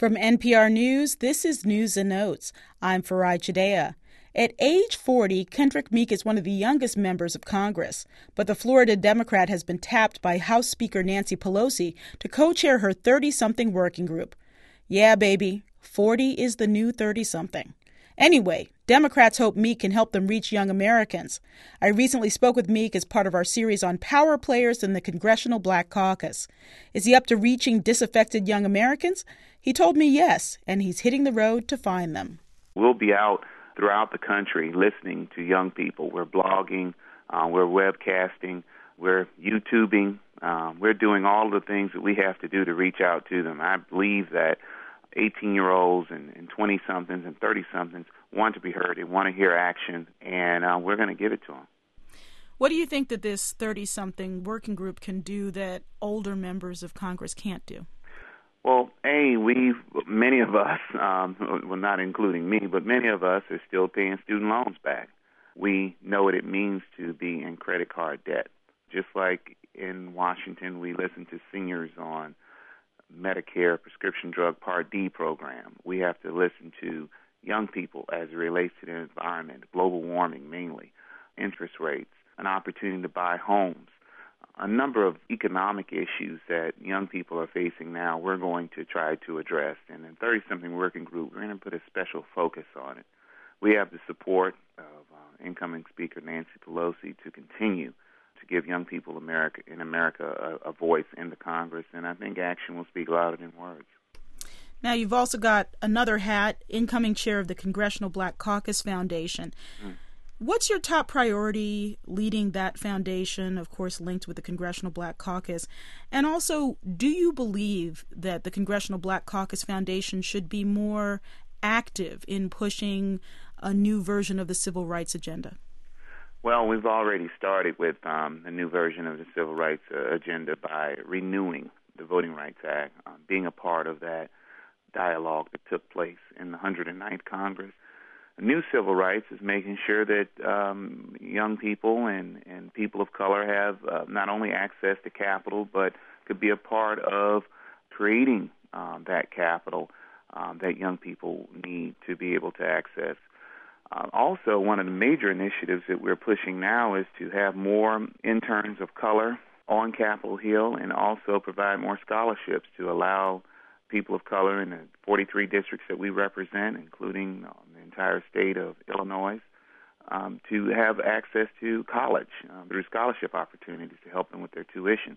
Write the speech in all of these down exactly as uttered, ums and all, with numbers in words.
From N P R News, this is News and Notes. I'm Farai Chidea. At age forty, Kendrick Meek is one of the youngest members of Congress, but the Florida Democrat has been tapped by House Speaker Nancy Pelosi to co-chair her thirty-something working group. Yeah, baby, forty is the new thirty-something. Anyway, Democrats hope Meek can help them reach young Americans. I recently spoke with Meek as part of our series on power players in the Congressional Black Caucus. Is he up to reaching disaffected young Americans? He told me yes, and he's hitting the road to find them. We'll be out throughout the country listening to young people. We're blogging, uh, we're webcasting, we're YouTubing. Uh, we're doing all the things that we have to do to reach out to them. I believe that eighteen-year-olds and, and twenty-somethings and thirty-somethings want to be heard. They want to hear action, and uh, we're going to give it to them. What do you think that this thirty-something working group can do that older members of Congress can't do? Well, A, we, many of us, um, well, not including me, but many of us are still paying student loans back. We know what it means to be in credit card debt. Just like in Washington, we listen to seniors on Medicare prescription drug Part D program. We have to listen to young people as it relates to the environment, global warming mainly, interest rates, an opportunity to buy homes, a number of economic issues that young people are facing now we're going to try to address. And in thirty-something working group, we're going to put a special focus on it. We have the support of uh, incoming Speaker Nancy Pelosi to continue to give young people America in America a, a voice in the Congress, and I think action will speak louder than words. Now, you've also got another hat, incoming chair of the Congressional Black Caucus Foundation. Mm. What's your top priority leading that foundation, of course, linked with the Congressional Black Caucus? And also, do you believe that the Congressional Black Caucus Foundation should be more active in pushing a new version of the civil rights agenda? Well, we've already started with um, a new version of the civil rights uh, agenda by renewing the Voting Rights Act, uh, being a part of that dialogue that took place in the one hundred ninth Congress. New civil rights is making sure that um, young people and, and people of color have uh, not only access to capital, but could be a part of creating um, that capital um, that young people need to be able to access. Uh, also, one of the major initiatives that we're pushing now is to have more interns of color on Capitol Hill and also provide more scholarships to allow people of color in the forty-three districts that we represent, including um, the entire state of Illinois, um, to have access to college um, through scholarship opportunities to help them with their tuition.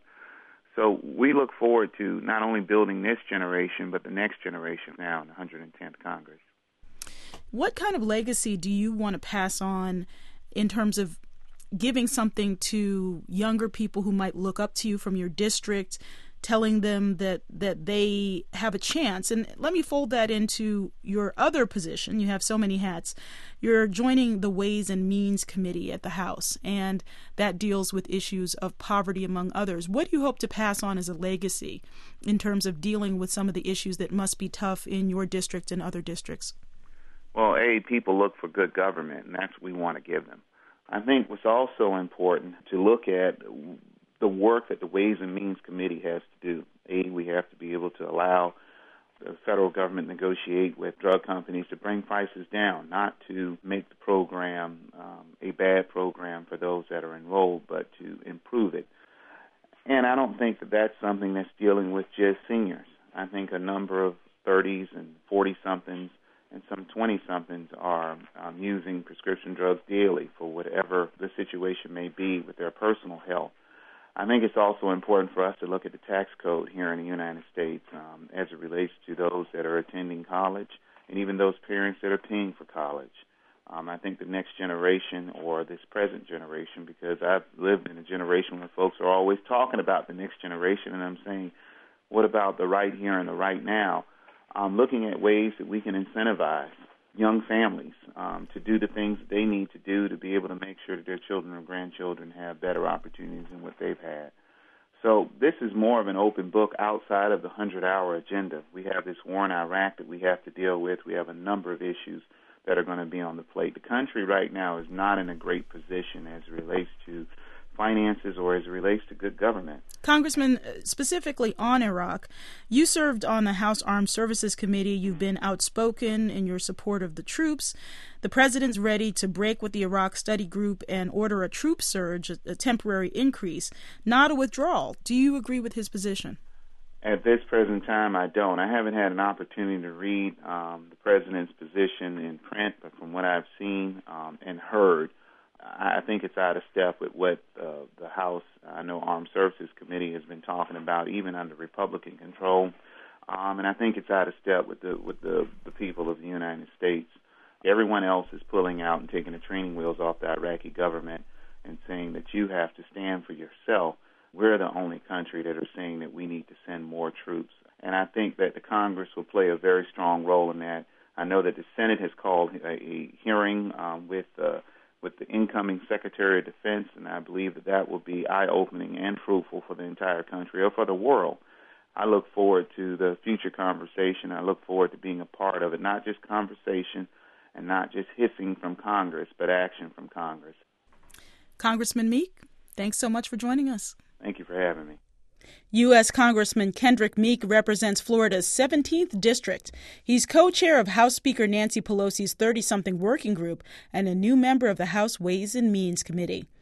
So we look forward to not only building this generation, but the next generation now in the one hundred tenth Congress. What kind of legacy do you want to pass on in terms of giving something to younger people who might look up to you from your district, telling them that, that they have a chance? And let me fold that into your other position. You have so many hats. You're joining the Ways and Means Committee at the House, and that deals with issues of poverty, among others. What do you hope to pass on as a legacy in terms of dealing with some of the issues that must be tough in your district and other districts? Well, A, people look for good government, and that's what we want to give them. I think what's also important to look at the work that the Ways and Means Committee has to do. A, we have to be able to allow the federal government negotiate with drug companies to bring prices down, not to make the program um, a bad program for those that are enrolled, but to improve it. And I don't think that that's something that's dealing with just seniors. I think a number of thirties and forty-somethings and some twenty-somethings are um, using prescription drugs daily for whatever the situation may be with their personal health. I think it's also important for us to look at the tax code here in the United States um, as it relates to those that are attending college and even those parents that are paying for college. Um, I think the next generation or this present generation, because I've lived in a generation where folks are always talking about the next generation, and I'm saying, what about the right here and the right now? Um, looking at ways that we can incentivize young families um, to do the things that they need to do to be able to make sure that their children or grandchildren have better opportunities than what they've had. So this is more of an open book outside of the hundred-hour agenda. We have this war in Iraq that we have to deal with. We have a number of issues that are going to be on the plate. The country right now is not in a great position as it relates to finances or as it relates to good government. Congressman, specifically on Iraq, you served on the House Armed Services Committee. You've been outspoken in your support of the troops. The president's ready to break with the Iraq Study Group and order a troop surge, a temporary increase, not a withdrawal. Do you agree with his position? At this present time, I don't. I haven't had an opportunity to read um, the president's position in print, but from what I've seen um, and heard, I think it's out of step with what uh, the House, I know Armed Services Committee has been talking about, even under Republican control. Um, and I think it's out of step with the with the, the people of the United States. Everyone else is pulling out and taking the training wheels off the Iraqi government and saying that you have to stand for yourself. We're the only country that are saying that we need to send more troops. And I think that the Congress will play a very strong role in that. I know that the Senate has called a, a hearing um, with uh, with the incoming Secretary of Defense, and I believe that that will be eye-opening and fruitful for the entire country or for the world. I look forward to the future conversation. I look forward to being a part of it, not just conversation and not just hissing from Congress, but action from Congress. Congressman Meek, thanks so much for joining us. Thank you for having me. U S Congressman Kendrick Meek represents Florida's seventeenth District. He's co-chair of House Speaker Nancy Pelosi's thirty-something working group and a new member of the House Ways and Means Committee.